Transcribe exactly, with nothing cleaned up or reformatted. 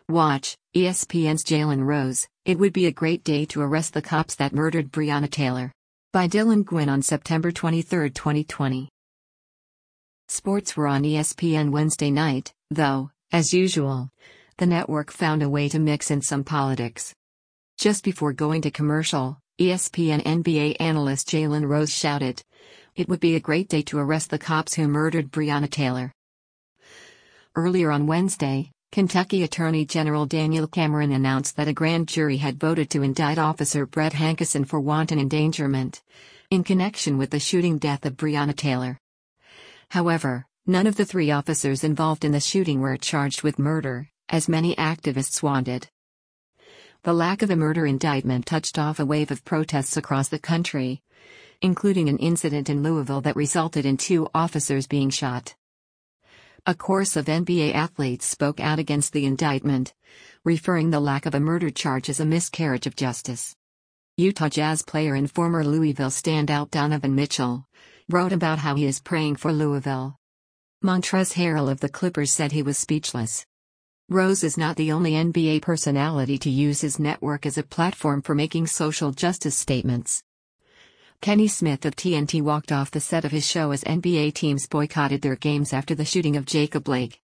Watch, E S P N's Jalen Rose, It Would Be a Great Day to Arrest the Cops That Murdered Breonna Taylor. By Dylan Gwynn on September twenty-third, twenty twenty. Sports were on E S P N Wednesday night, though, as usual, the network found a way to mix in some politics. Just before going to commercial, E S P N N B A analyst Jalen Rose shouted, "It would be a great day to arrest the cops who murdered Breonna Taylor." Earlier on Wednesday, Kentucky Attorney General Daniel Cameron announced that a grand jury had voted to indict Officer Brett Hankison for wanton endangerment in connection with the shooting death of Breonna Taylor. However, none of the three officers involved in the shooting were charged with murder, as many activists wanted. The lack of a murder indictment touched off a wave of protests across the country, including an incident in Louisville that resulted in two officers being shot. A chorus of N B A athletes spoke out against the indictment, referring the lack of a murder charge as a miscarriage of justice. Utah Jazz player and former Louisville standout Donovan Mitchell wrote about how he is praying for Louisville. Montrezl Harrell of the Clippers said he was speechless. Rose is not the only N B A personality to use his network as a platform for making social justice statements. Kenny Smith of T N T walked off the set of his show as N B A teams boycotted their games after the shooting of Jacob Blake.